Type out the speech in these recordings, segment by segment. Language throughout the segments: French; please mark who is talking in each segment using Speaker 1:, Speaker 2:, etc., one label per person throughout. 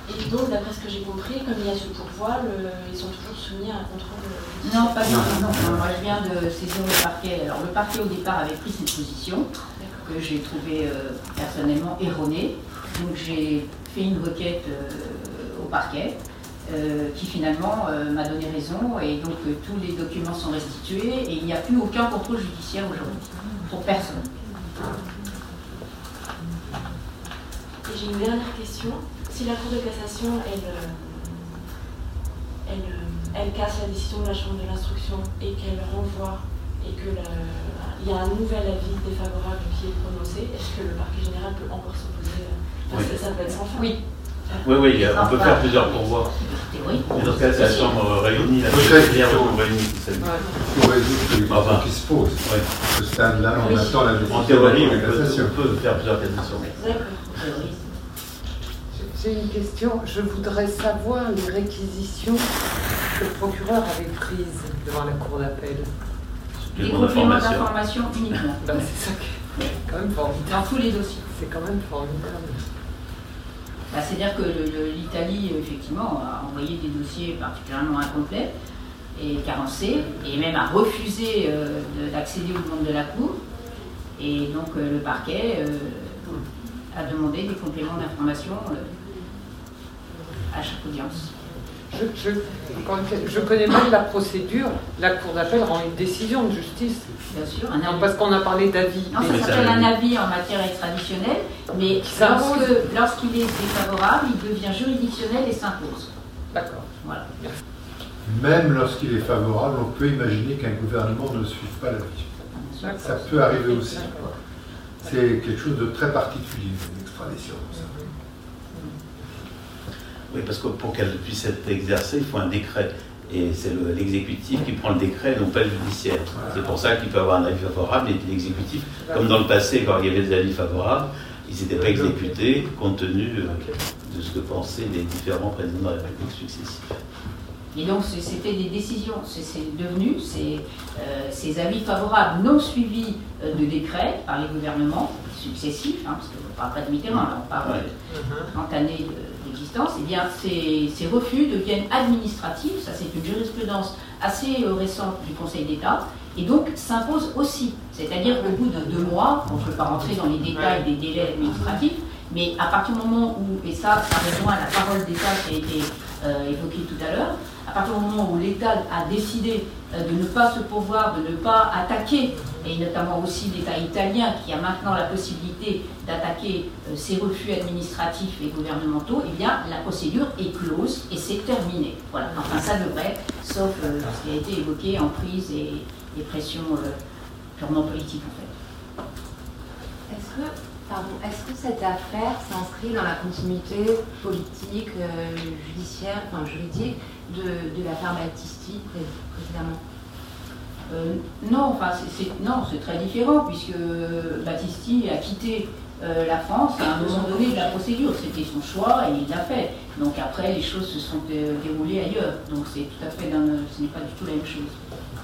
Speaker 1: Et donc, d'après ce que j'ai compris, comme il y a ce pourvoi, ils sont toujours soumis à un contrôle judiciaire.
Speaker 2: Non, pas du tout. Non. Moi, je viens de saisir le parquet. Alors, le parquet, au départ, avait pris cette position que j'ai trouvée personnellement erronée. Donc, j'ai fait une requête au parquet qui, finalement, m'a donné raison. Et donc, tous les documents sont restitués et il n'y a plus aucun contrôle judiciaire aujourd'hui, pour personne.
Speaker 1: Et j'ai une dernière question. Si la Cour de cassation, elle casse la décision de la Chambre de l'instruction et qu'elle renvoie et qu'il y a un nouvel avis défavorable qui est prononcé, est-ce que le parquet général peut encore s'opposer parce que ça peut être sans fin?
Speaker 2: Oui.
Speaker 3: Oui, on peut faire plusieurs pourvois.
Speaker 2: Oui.
Speaker 3: Mais dans ce cas, c'est la Chambre réunie, la Chambre réunie qui s'allume.
Speaker 4: Pour résoudre les questions qui se posent.
Speaker 3: Oui.
Speaker 4: À ce stade-là, on attend la décision
Speaker 3: En théorie,
Speaker 4: de la cassation.
Speaker 3: on peut faire plusieurs cassations.
Speaker 1: D'accord.
Speaker 5: J'ai une question. Je voudrais savoir les réquisitions que le procureur avait prises devant la Cour d'appel.
Speaker 2: Des compléments d'information uniquement.
Speaker 5: C'est ça qui est quand même formidable.
Speaker 2: Dans tous les dossiers.
Speaker 5: C'est quand même formidable.
Speaker 2: C'est-à-dire que l'Italie, effectivement, a envoyé des dossiers particulièrement incomplets et carencés, et même a refusé d'accéder aux demandes de la Cour. Et donc le parquet a demandé des compléments d'information à chaque audience.
Speaker 5: Je connais mal la procédure. La Cour d'appel rend une décision de justice.
Speaker 2: Bien sûr.
Speaker 5: Non, parce qu'on a parlé d'avis.
Speaker 2: Non, ça s'appelle un avis en matière extraditionnelle, mais lorsqu'il est défavorable, il devient juridictionnel et s'impose.
Speaker 5: D'accord.
Speaker 2: Voilà.
Speaker 4: Même lorsqu'il est favorable, on peut imaginer qu'un gouvernement ne suive pas l'avis. Ça peut arriver aussi. C'est quelque chose de très particulier, l'extradition.
Speaker 3: Oui, parce que pour qu'elle puisse être exercée, il faut un décret. Et c'est l'exécutif qui prend le décret, non pas le judiciaire. C'est pour ça qu'il peut avoir un avis favorable et l'exécutif, comme dans le passé, quand il y avait des avis favorables, ils n'étaient pas exécutés compte tenu de ce que pensaient les différents présidents de la République successifs.
Speaker 2: Et donc c'était des décisions, c'est devenu ces avis favorables non suivis de décrets par les gouvernements successifs, parce qu'on ne parle pas de Mitterrand, là, on parle de 30 années d'existence, et bien ces refus deviennent administratifs, ça c'est une jurisprudence assez récente du Conseil d'État, et donc s'imposent aussi. C'est-à-dire qu'au bout de 2 mois, on ne peut pas rentrer dans les détails des délais administratifs, mais à partir du moment où, et ça rejoint la parole d'État qui a été évoquée tout à l'heure, à partir du moment où l'État a décidé de ne pas se pourvoir, de ne pas attaquer, et notamment aussi l'État italien qui a maintenant la possibilité d'attaquer ces refus administratifs et gouvernementaux, eh bien la procédure est close et c'est terminé. Voilà. Enfin ça devrait, sauf ce qui a été évoqué en prise et pressions purement politiques en fait.
Speaker 6: Est-ce que cette affaire s'inscrit dans la continuité politique, judiciaire, enfin juridique de l'affaire Battisti précédemment?
Speaker 2: Non, c'est très différent puisque Battisti a quitté la France à un moment donné de la procédure. C'était son choix et il l'a fait. Donc après, les choses se sont déroulées ailleurs. Donc c'est tout à fait ce n'est pas du tout la même chose.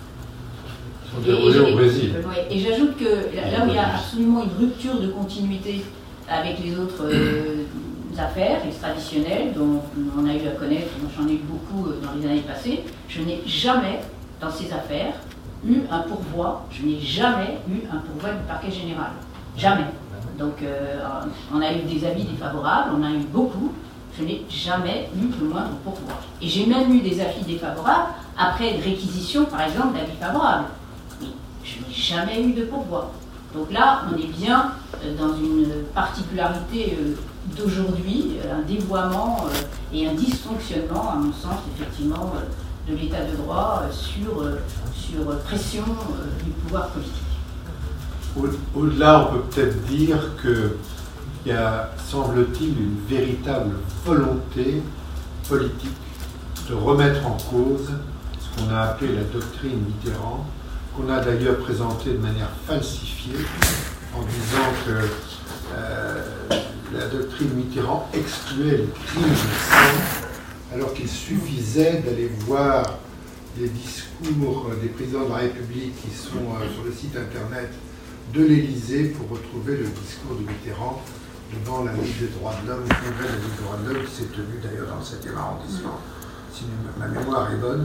Speaker 4: Au Brésil.
Speaker 2: Et j'ajoute que là où il y a absolument une rupture de continuité avec les autres affaires extraditionnelles dont on a eu à connaître, j'en ai eu beaucoup dans les années passées, je n'ai jamais, dans ces affaires, eu un pourvoi, je n'ai jamais eu un pourvoi du parquet général. Jamais. Donc on a eu des avis défavorables, on a eu beaucoup, je n'ai jamais eu le moindre pourvoi. Et j'ai même eu des avis défavorables après réquisition, par exemple, d'avis favorables. Je n'ai jamais eu de pourvoi. Donc là, on est bien dans une particularité d'aujourd'hui, un dévoiement et un dysfonctionnement, à mon sens, effectivement, de l'état de droit sur pression du pouvoir politique.
Speaker 4: Au-delà, on peut peut-être dire qu'il y a, semble-t-il, une véritable volonté politique de remettre en cause ce qu'on a appelé la doctrine Mitterrand, qu'on a d'ailleurs présenté de manière falsifiée en disant que la doctrine Mitterrand excluait les crimes de sang, alors qu'il suffisait d'aller voir les discours des présidents de la République qui sont sur le site internet de l'Élysée pour retrouver le discours de Mitterrand devant la Ligue des droits de l'homme, le congrès de la Ligue des droits de l'homme, qui s'est tenu d'ailleurs dans le 7e arrondissement, si ma mémoire est bonne.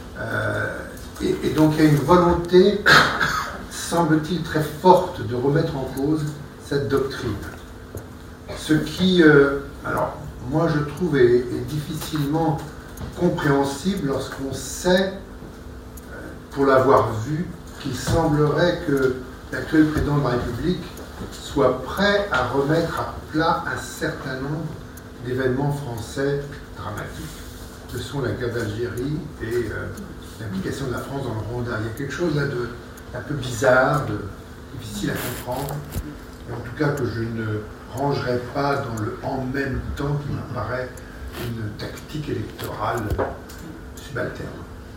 Speaker 4: Et donc il y a une volonté, semble-t-il, très forte de remettre en cause cette doctrine. Ce qui, alors, moi je trouve, est difficilement compréhensible lorsqu'on sait, pour l'avoir vu, qu'il semblerait que l'actuel président de la République soit prêt à remettre à plat un certain nombre d'événements français dramatiques, que sont la guerre d'Algérie et l'implication de la France dans le Rwanda. Il y a quelque chose là de un peu bizarre, difficile à comprendre, et en tout cas que je ne rangerai pas dans le « en même temps » qui m'apparaît une tactique électorale subalterne.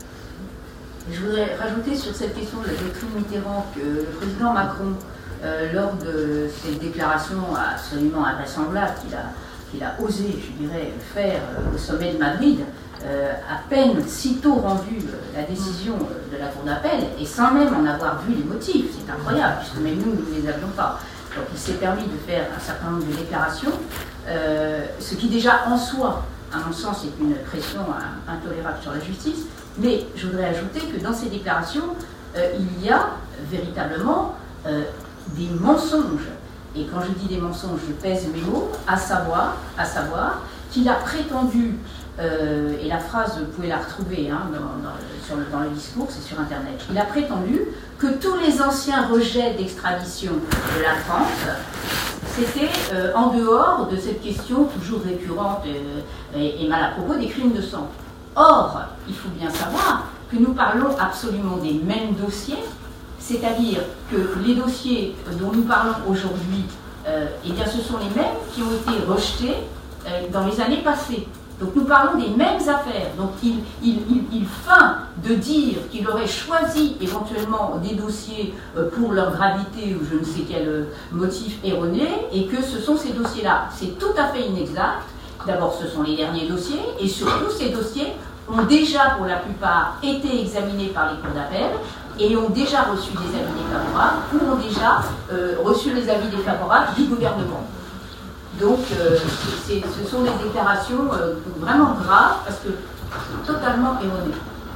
Speaker 2: Je voudrais rajouter sur cette question de la doctrine Mitterrand que le président Macron, lors de ses déclarations absolument invraisemblables qu'il a osé, je dirais, faire au sommet de Madrid, à peine sitôt rendu la décision de la Cour d'appel, et sans même en avoir vu les motifs, c'est incroyable, puisque même nous ne les avions pas. Donc il s'est permis de faire un certain nombre de déclarations, ce qui déjà en soi, à mon sens, est une pression intolérable sur la justice. Mais je voudrais ajouter que dans ces déclarations, il y a véritablement des mensonges. Et quand je dis des mensonges, je pèse mes mots, à savoir qu'il a prétendu, et la phrase, vous pouvez la retrouver dans le discours, c'est sur Internet, il a prétendu que tous les anciens rejets d'extradition de la France, c'était en dehors de cette question toujours récurrente et mal à propos des crimes de sang. Or, il faut bien savoir que nous parlons absolument des mêmes dossiers, c'est-à-dire que les dossiers dont nous parlons aujourd'hui, eh bien, ce sont les mêmes qui ont été rejetés dans les années passées. Donc nous parlons des mêmes affaires. Donc il feint de dire qu'il aurait choisi éventuellement des dossiers pour leur gravité ou je ne sais quel motif erroné, et que ce sont ces dossiers-là. C'est tout à fait inexact. D'abord, ce sont les derniers dossiers, et surtout, ces dossiers ont déjà, pour la plupart, été examinés par les cours d'appel, et ont déjà reçu des avis défavorables, ou ont déjà reçu les avis défavorables du gouvernement. Donc, ce sont des déclarations vraiment graves, parce que totalement erronées.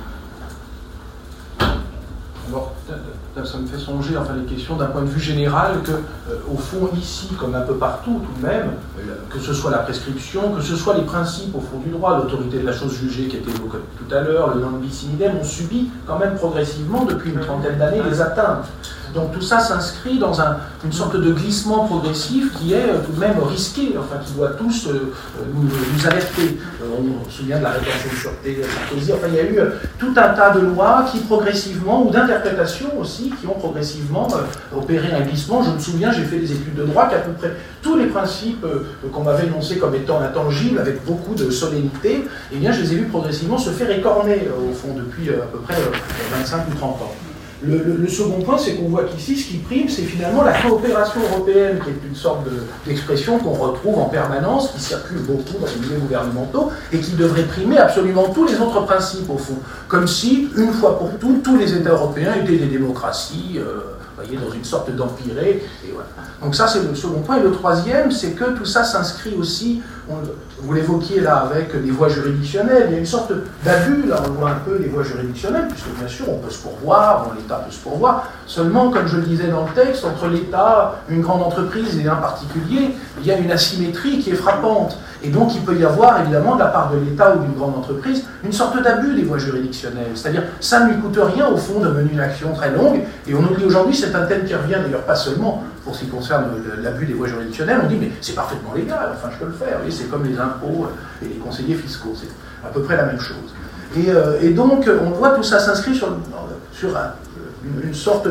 Speaker 7: Alors, ça me fait songer, enfin, les questions d'un point de vue général, que, au fond, ici, comme un peu partout, tout de même, que ce soit la prescription, que ce soit les principes, au fond, du droit, l'autorité de la chose jugée qui a été évoquée tout à l'heure, le non bis in idem, ont subi quand même progressivement, depuis une trentaine d'années, des atteintes. Donc tout ça s'inscrit dans une sorte de glissement progressif qui est tout de même risqué, enfin qui doit tous nous alerter. On se souvient de la rétention de sûreté, Sarkozy, enfin il y a eu tout un tas de lois qui progressivement, ou d'interprétations aussi, qui ont progressivement opéré un glissement. Je me souviens, j'ai fait des études de droit, qu'à peu près tous les principes qu'on m'avait énoncés comme étant intangibles, avec beaucoup de solennité, eh bien je les ai vus progressivement se faire écorner, au fond, depuis à peu près 25 ou 30 ans. Le second point, c'est qu'on voit qu'ici, ce qui prime, c'est finalement la coopération européenne, qui est une sorte d'expression qu'on retrouve en permanence, qui circule beaucoup dans les milieux gouvernementaux, et qui devrait primer absolument tous les autres principes, au fond. Comme si, une fois pour toutes, tous les États européens étaient des démocraties, voyez, dans une sorte d'empiré. Et voilà. Donc ça, c'est le second point. Et le troisième, c'est que tout ça s'inscrit aussi, vous l'évoquiez là avec les voies juridictionnelles, il y a une sorte d'abus, là on voit un peu les voies juridictionnelles, puisque bien sûr on peut se pourvoir, l'État peut se pourvoir, seulement comme je le disais dans le texte, entre l'État, une grande entreprise et un particulier, il y a une asymétrie qui est frappante. Et donc il peut y avoir évidemment de la part de l'État ou d'une grande entreprise une sorte d'abus des voies juridictionnelles. C'est-à-dire ça ne lui coûte rien au fond de mener une action très longue, et on oublie aujourd'hui, c'est un thème qui revient d'ailleurs pas seulement pour ce qui concerne l'abus des voies juridictionnelles, on dit mais c'est parfaitement légal, enfin je peux le faire, c'est comme les impôts et les conseillers fiscaux, c'est à peu près la même chose. Et donc on voit tout ça s'inscrit sur une sorte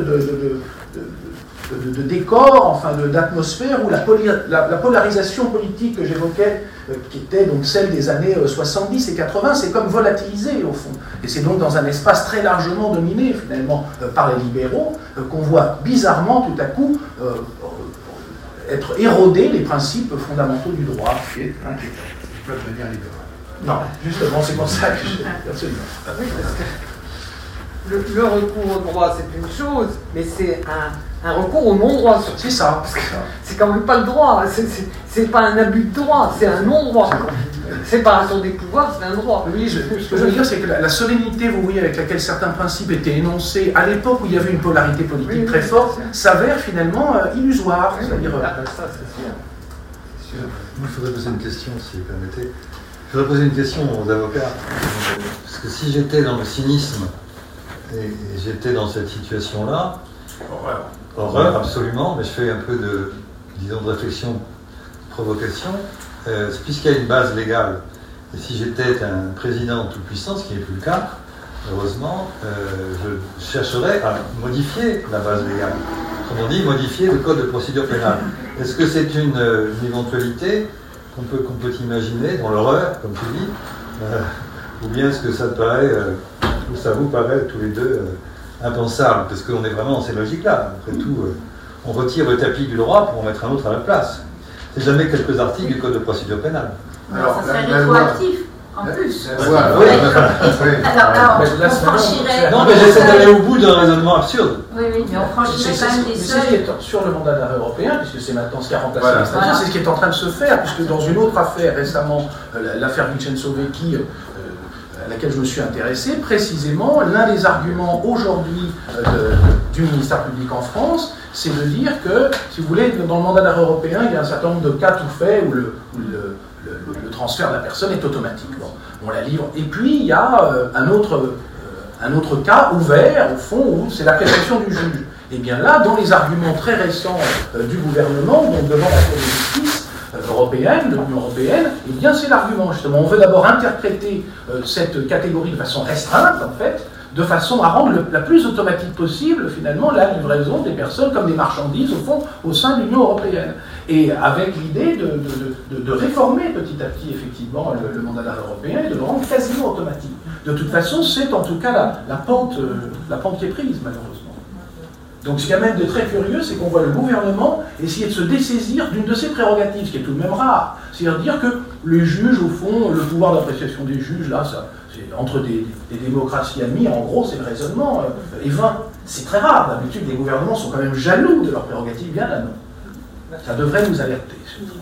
Speaker 7: de décor, enfin d'atmosphère où la polarisation politique que j'évoquais, qui était donc celle des années 70 et 80, c'est comme volatilisé au fond. Et c'est donc dans un espace très largement dominé finalement par les libéraux qu'on voit bizarrement tout à coup être érodés les principes fondamentaux du droit, qui est inquiétant.
Speaker 4: Je peux devenir libéral.
Speaker 7: Non, justement, c'est pour ça que absolument.
Speaker 5: Oui, parce que le recours au droit, c'est une chose, mais c'est un recours au non-droit.
Speaker 7: C'est ça.
Speaker 5: C'est quand même pas le droit, c'est pas un abus de droit, c'est un non-droit. Séparation des pouvoirs, c'est un droit.
Speaker 7: Oui, ce que je veux dire, c'est que la solennité, vous voyez, avec laquelle certains principes étaient énoncés à l'époque où il y avait une polarité politique très forte, s'avère finalement illusoire. C'est-à-dire,
Speaker 5: ça, c'est sûr.
Speaker 8: Moi, il faudrait poser une question, si vous permettez. Je voudrais poser une question aux avocats. Parce que si j'étais dans le cynisme et j'étais dans cette situation-là, horreur, absolument, mais je fais un peu de réflexion, de provocation. Puisqu'il y a une base légale, et si j'étais un président tout-puissant, ce qui n'est plus le cas, heureusement, je chercherais à modifier la base légale. Autrement dit, modifier le code de procédure pénale. Est-ce que c'est une éventualité qu'on peut imaginer dans l'horreur, comme tu dis, ou bien est-ce que ça te paraît, ou ça vous paraît tous les deux impensable, parce qu'on est vraiment dans ces logiques-là. Après tout, on retire le tapis du droit pour en mettre un autre à la place. C'est jamais quelques articles du code de procédure pénale.
Speaker 2: Alors, ça serait rétroactif, en plus.
Speaker 8: Alors,
Speaker 2: on franchirait...
Speaker 8: Non, mais j'essaie d'aller au bout d'un raisonnement absurde.
Speaker 2: Oui, mais on franchirait quand même des seuils.
Speaker 7: C'est ce qui est sur le mandat d'arrêt européen, puisque c'est maintenant ce qui a remplacé l'extradition, c'est ce qui est en train de se faire, puisque dans une autre affaire récemment, l'affaire Vincenzo Vecchi, à laquelle je me suis intéressé, précisément, l'un des arguments aujourd'hui du ministère public en France, c'est de dire que, si vous voulez, dans le mandat d'arrêt européen, il y a un certain nombre de cas tout faits où le transfert de la personne est automatique. Bon, on la livre. Et puis, il y a un autre cas ouvert, au fond, où c'est l'appréciation du juge. Et bien là, dans les arguments très récents du gouvernement, donc devant la Cour de justice européenne, de l'Union européenne, eh bien c'est l'argument, justement. On veut d'abord interpréter cette catégorie de façon restreinte, en fait, de façon à rendre la plus automatique possible, finalement, la livraison des personnes comme des marchandises, au fond, au sein de l'Union européenne. Et avec l'idée de réformer petit à petit, effectivement, le mandat d'arrêt européen et de le rendre quasiment automatique. De toute façon, c'est en tout cas la pente qui est prise, malheureusement. Donc ce qui amène de très curieux, c'est qu'on voit le gouvernement essayer de se dessaisir d'une de ses prérogatives, ce qui est tout de même rare. C'est-à-dire dire que les juges, au fond, le pouvoir d'appréciation des juges, là, ça, entre des démocraties amies, en gros, c'est le raisonnement est vain. C'est très rare. D'habitude, les gouvernements sont quand même jaloux de leurs prérogatives, bien là, non. Ça devrait nous alerter.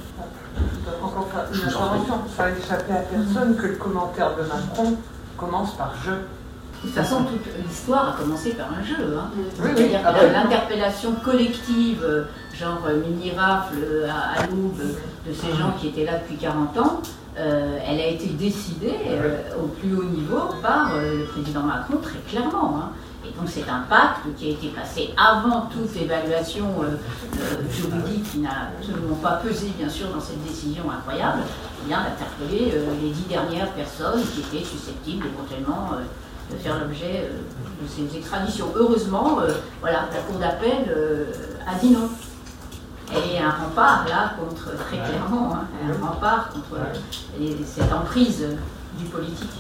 Speaker 5: Encore une intervention, ça n'a échappé à personne que le commentaire de Macron commence par « je ».
Speaker 2: De toute façon, toute l'histoire a commencé par un jeu. Hein.
Speaker 5: Oui,
Speaker 2: C'est-à-dire que l'interpellation collective, genre mini-rafle à l'aube de ces gens qui étaient là depuis 40 ans, elle a été décidée au plus haut niveau par le président Macron, très clairement. Hein. Et donc c'est un pacte qui a été passé avant toute évaluation juridique qui n'a absolument pas pesé, bien sûr, dans cette décision incroyable, d'interpeller les 10 dernières personnes qui étaient susceptibles éventuellement de faire l'objet de ces extraditions. Heureusement, voilà, la Cour d'appel a dit non. Elle est un rempart, là, contre, très clairement, hein, un rempart contre cette emprise du politique.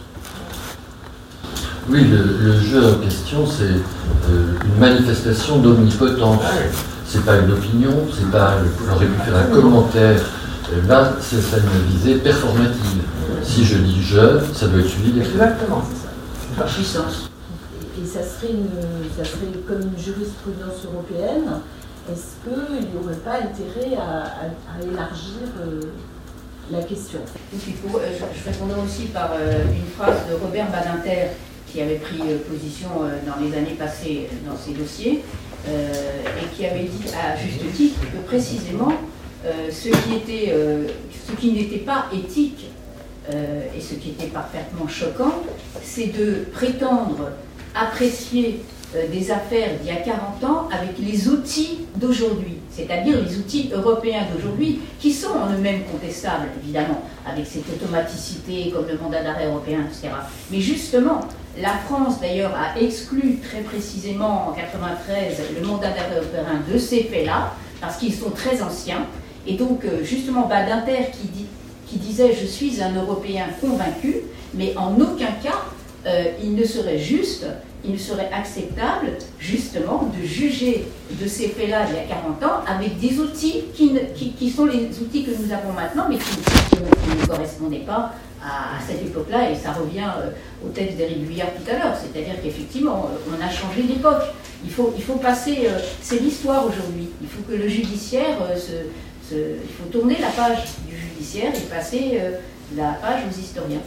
Speaker 9: Oui, le jeu en question, c'est une manifestation d'omnipotence. C'est pas une opinion, c'est pas. J'aurais pu faire un commentaire. Là, c'est une visée performative. Si je dis je, ça doit être suivi des faits.
Speaker 5: Exactement, c'est ça.
Speaker 2: Puissance.
Speaker 10: Et ça serait comme une jurisprudence européenne. Est-ce qu'il n'y aurait pas intérêt à élargir la question?
Speaker 2: Je répondrai aussi par une phrase de Robert Badinter, qui avait pris position dans les années passées dans ces dossiers, et qui avait dit à juste titre que précisément ce qui n'était pas éthique et ce qui était parfaitement choquant, c'est de prétendre apprécier des affaires d'il y a 40 ans avec les outils d'aujourd'hui, c'est-à-dire les outils européens d'aujourd'hui, qui sont en eux-mêmes contestables, évidemment, avec cette automaticité comme le mandat d'arrêt européen, etc. Mais justement, la France, d'ailleurs, a exclu très précisément en 1993 le mandat d'arrêt européen de ces faits-là, parce qu'ils sont très anciens. Et donc, justement, Badinter qui disait « Je suis un Européen convaincu », mais en aucun cas, il ne serait juste, il ne serait acceptable, justement, de juger de ces faits-là il y a 40 ans avec des outils qui sont les outils que nous avons maintenant, mais qui ne correspondaient pas à cette époque-là, et ça revient au texte des Régulières tout à l'heure, c'est-à-dire qu'effectivement, on a changé d'époque. Il faut passer, c'est l'histoire aujourd'hui. Il faut que le judiciaire, il faut tourner la page du judiciaire et passer la page aux historiens.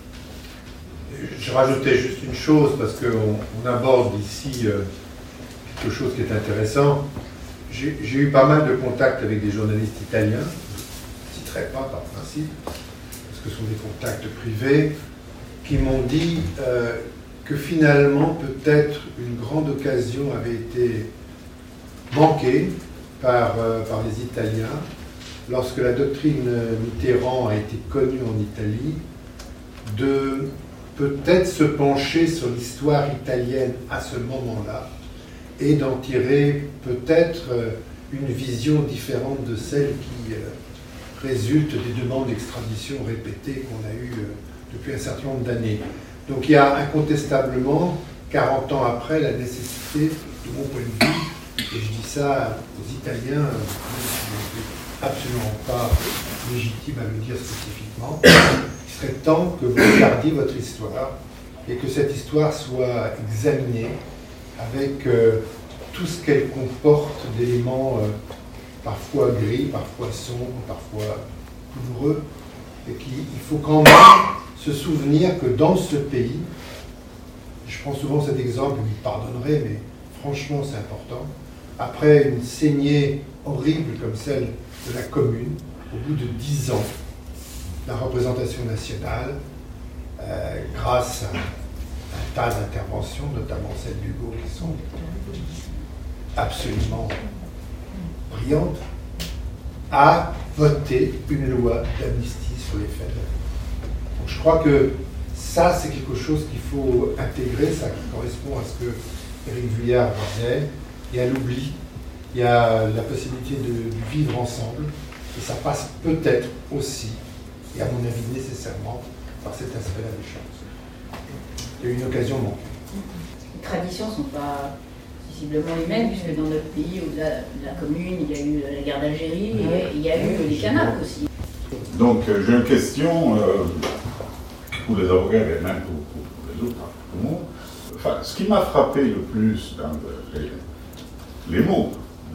Speaker 4: Je rajoutais juste une chose, parce qu'on aborde ici quelque chose qui est intéressant. J'ai eu pas mal de contacts avec des journalistes italiens, je ne citerai pas par principe, parce que ce sont des contacts privés, qui m'ont dit que finalement, peut-être une grande occasion avait été manquée par les Italiens lorsque la doctrine Mitterrand a été connue en Italie, de peut-être se pencher sur l'histoire italienne à ce moment-là et d'en tirer peut-être une vision différente de celle qui résulte des demandes d'extradition répétées qu'on a eues depuis un certain nombre d'années. Donc il y a incontestablement, 40 ans après, la nécessité, de mon point de vue, et je dis ça aux Italiens, absolument pas légitime à le dire spécifiquement, il serait temps que vous regardiez votre histoire et que cette histoire soit examinée avec tout ce qu'elle comporte d'éléments parfois gris, parfois sombres, parfois douloureux, et qu'il faut quand même se souvenir que dans ce pays, je prends souvent cet exemple, vous me pardonnerez, mais franchement c'est important, après une saignée horrible comme celle de la Commune, au bout de 10 ans, la représentation nationale, grâce à un tas d'interventions, notamment celles d'Hugo, qui sont absolument brillantes, a voté une loi d'amnistie sur les faits. Donc je crois que ça, c'est quelque chose qu'il faut intégrer, ça correspond à ce que Éric Vuillard disait. Il y a l'oubli, il y a la possibilité de vivre ensemble, et ça passe peut-être aussi, et à mon avis nécessairement, par cet aspect-là des choses. Il y a eu une occasion manquée.
Speaker 2: Les traditions ne sont pas visiblement humaines, puisque dans notre pays, au-delà de la Commune, il y a eu la guerre d'Algérie, et il y a eu les Kanaks aussi.
Speaker 11: Donc j'ai une question pour les avocats et même pour les autres, pour tout le monde. Enfin, ce qui m'a frappé le plus dans les mots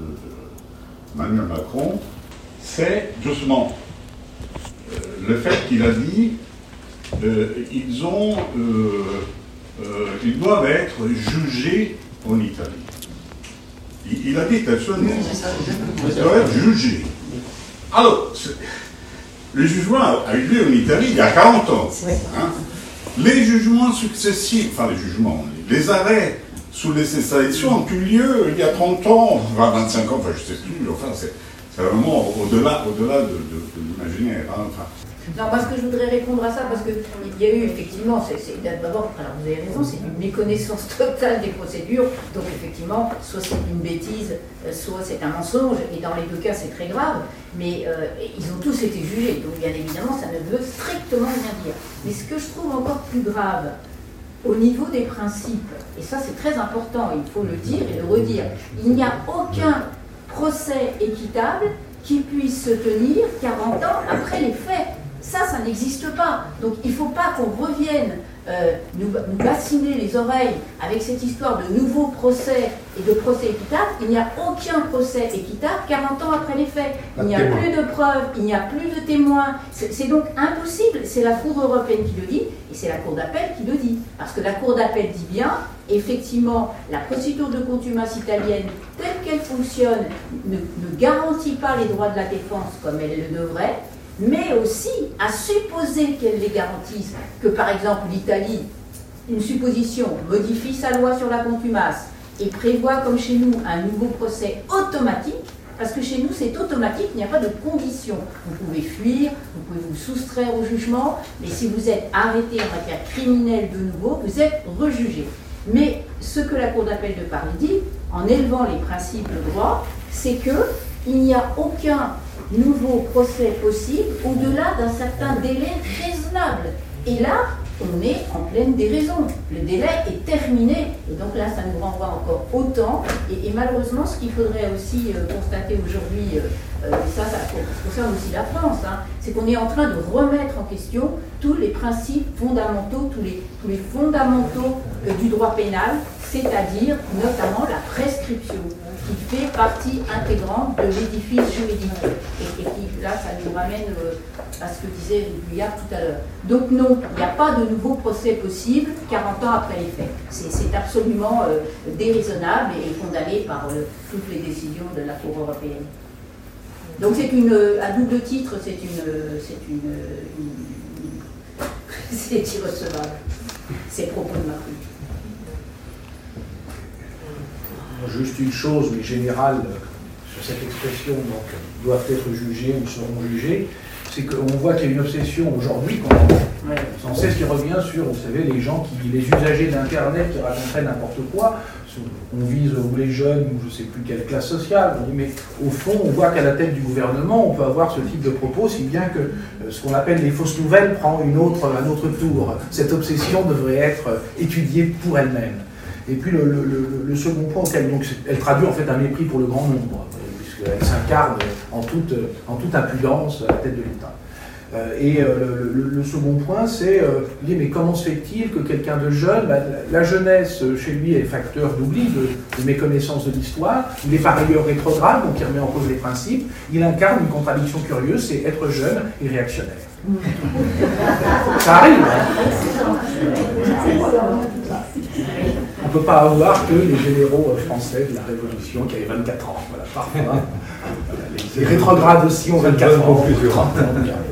Speaker 11: de Emmanuel Macron, c'est justement le fait qu'il a dit ils doivent être jugés en Italie. Il a dit absolument, ils doivent être jugés. Alors, le jugement a eu lieu en Italie il y a 40 ans. Hein. Les jugements successifs, enfin les jugements, les arrêts sous les cessations ont eu lieu il y a 30 ans, 25 ans, enfin je ne sais plus, enfin c'est vraiment au-delà de l'imaginaire. Hein, enfin.
Speaker 2: Non, parce que je voudrais répondre à ça, parce qu'il y a eu effectivement, d'abord, alors vous avez raison, c'est une méconnaissance totale des procédures, donc effectivement, soit c'est une bêtise, soit c'est un mensonge, et dans les deux cas c'est très grave, mais ils ont tous été jugés, donc bien évidemment ça ne veut strictement rien dire. Mais ce que je trouve encore plus grave, au niveau des principes, et ça c'est très important, il faut le dire et le redire, il n'y a aucun procès équitable qui puisse se tenir 40 ans après les faits. Ça n'existe pas. Donc il ne faut pas qu'on revienne nous bassiner les oreilles avec cette histoire de nouveaux procès et de procès équitables. Il n'y a aucun procès équitable 40 ans après les faits. Il n'y a plus de preuves, il n'y a plus de témoins. C'est donc impossible. C'est la Cour européenne qui le dit et c'est la Cour d'appel qui le dit. Parce que la Cour d'appel dit bien, effectivement, la procédure de contumace italienne, telle qu'elle fonctionne, ne garantit pas les droits de la défense comme elle le devrait, mais aussi à supposer qu'elle les garantisse, que par exemple l'Italie, une supposition, modifie sa loi sur la contumace et prévoit comme chez nous un nouveau procès automatique, parce que chez nous c'est automatique, il n'y a pas de condition. Vous pouvez fuir, vous pouvez vous soustraire au jugement, mais si vous êtes arrêté en matière criminelle de nouveau, vous êtes rejugé. Mais ce que la Cour d'appel de Paris dit, en élevant les principes de droit, c'est qu'il n'y a aucun nouveau procès possible au-delà d'un certain délai raisonnable. Et là, on est en pleine déraison. Le délai est terminé. Et donc là, ça nous renvoie encore au temps. Et malheureusement, ce qu'il faudrait aussi constater aujourd'hui ça concerne aussi la France, hein, c'est qu'on est en train de remettre en question tous les principes fondamentaux, tous les fondamentaux du droit pénal, c'est-à-dire notamment la prescription, qui fait partie intégrante de l'édifice juridique. Et qui, là, ça nous ramène à ce que disait Guyard tout à l'heure. Donc non, il n'y a pas de nouveau procès possible 40 ans après les faits. C'est absolument déraisonnable et condamné par toutes les décisions de la Cour européenne. Donc c'est à double titre, c'est irrecevable, ces propos de Macron.
Speaker 7: Juste une chose, mais générale, sur cette expression, donc, doivent être jugés ou seront jugés, c'est qu'on voit qu'il y a une obsession aujourd'hui, sans cesse qui revient sur, vous savez, les gens les usagers d'Internet qui raconteraient n'importe quoi. On vise ou les jeunes, ou je ne sais plus quelle classe sociale, mais au fond, on voit qu'à la tête du gouvernement, on peut avoir ce type de propos, si bien que ce qu'on appelle les fausses nouvelles prend un autre tour. Cette obsession devrait être étudiée pour elle-même. Et puis le second point auquel donc, elle traduit en fait un mépris pour le grand nombre, puisqu'elle s'incarne en toute impudence à la tête de l'État. Et le second point, c'est, mais comment se fait-il que quelqu'un de jeune, la jeunesse chez lui est facteur d'oubli, de méconnaissance de l'histoire, il est par ailleurs rétrograde, donc il remet en cause les principes, il incarne une contradiction curieuse, c'est être jeune et réactionnaire. Ça arrive, hein. On ne peut pas avoir que les généraux français de la Révolution qui avaient 24 ans. Voilà, parfois. Les rétrogrades aussi ont 24 ans.